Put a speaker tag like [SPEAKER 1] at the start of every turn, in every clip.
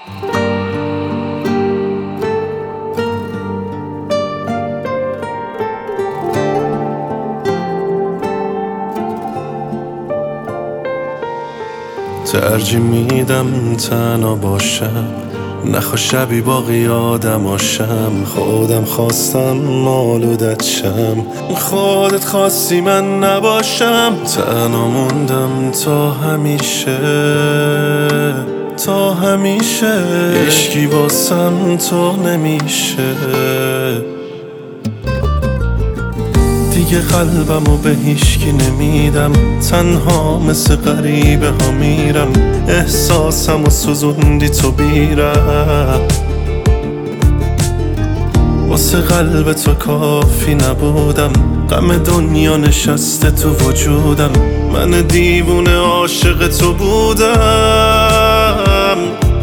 [SPEAKER 1] ترجیح میدم تنها باشم، نخوا شبی باقی آدماشم. خودم خواستم آلودت شم، خودت خواستی من نباشم. تنها موندم تا همیشه، تا همیشه. عشقی واسم تو نمیشه، دیگه قلبمو به هیچکی نمیدم. تنها مثل غریبه ها میرم، احساسمو سوزوندی تو بیرم. واسه قلب تو کافی نبودم، غم دنیا نشسته تو وجودم. من دیوونه عاشق تو بودم.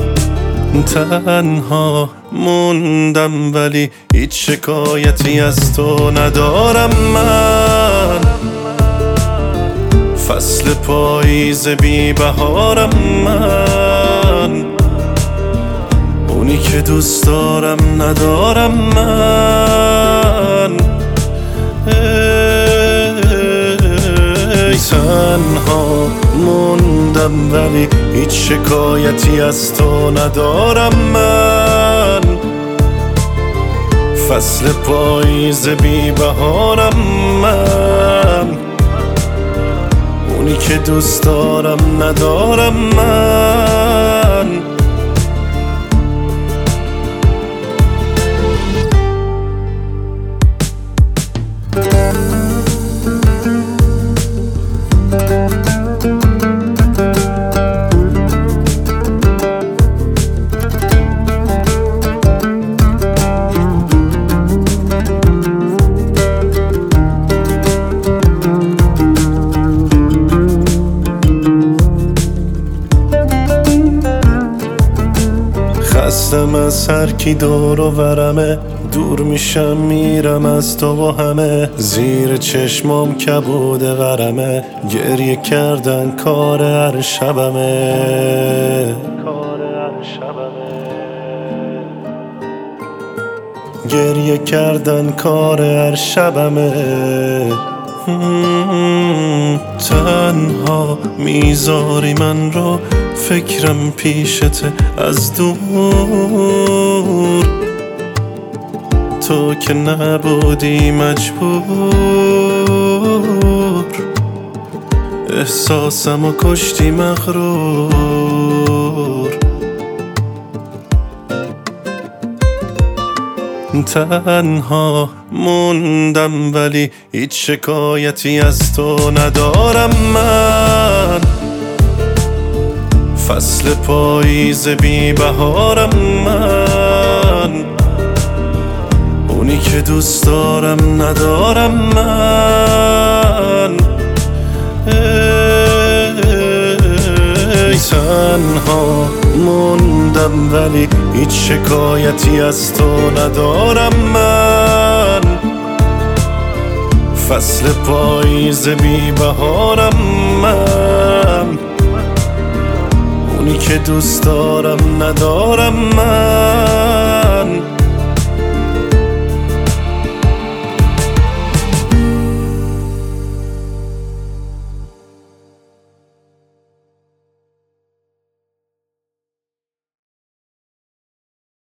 [SPEAKER 1] تنها موندم ولی هیچ شکایتی از تو ندارم من. فصل پاییز بی بهارم من، اونی که دوست دارم ندارم من. تنها موندم ولی هیچ شکایتی از تو ندارم من. فصل پاییز بی بهارم من، اونی که دوست دارم ندارم من. خستم از هر کی دور و برمه، دور میشم میرم از تو و همه. زیر چشمام کبود غرمه، گریه کردن کار هر شبمه. گریه کردن کار هر شبمه. تنها میذاری من رو، فکرم پیشته از دور. تو که نبودی مجبور، احساسمو کشتی مغرور. تنها موندم ولی هیچ شکایتی از تو ندارم من. فصل پاییز بی بهارم من، اونی که دوست دارم ندارم من. تنها موندم ولی هیچ شکایتی از تو ندارم من. فصل پاییز بی بهارم من، اونی که دوست دارم ندارم من.